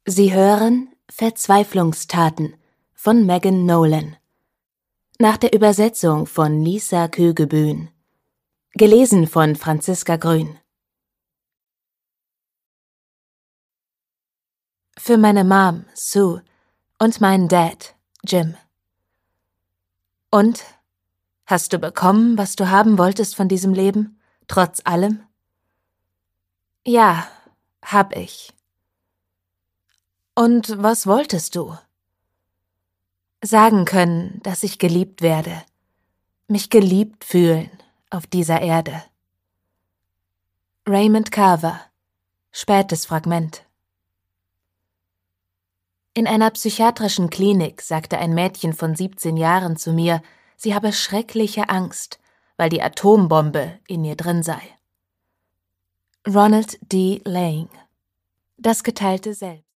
Sie hören Verzweiflungstaten von Megan Nolan. Nach der Übersetzung von Lisa Kögebühn. Gelesen von Franziska Grün. Für meine Mom, Sue, und meinen Dad, Jim. Und? Hast du bekommen, was du haben wolltest von diesem Leben, trotz allem? Ja, hab ich. Und was wolltest du? Sagen können, dass ich geliebt werde. Mich geliebt fühlen auf dieser Erde. Raymond Carver. Spätes Fragment. In einer psychiatrischen Klinik sagte ein Mädchen von 17 Jahren zu mir, sie habe schreckliche Angst, weil die Atombombe in ihr drin sei. Ronald D. Lang. Das geteilte Selbst.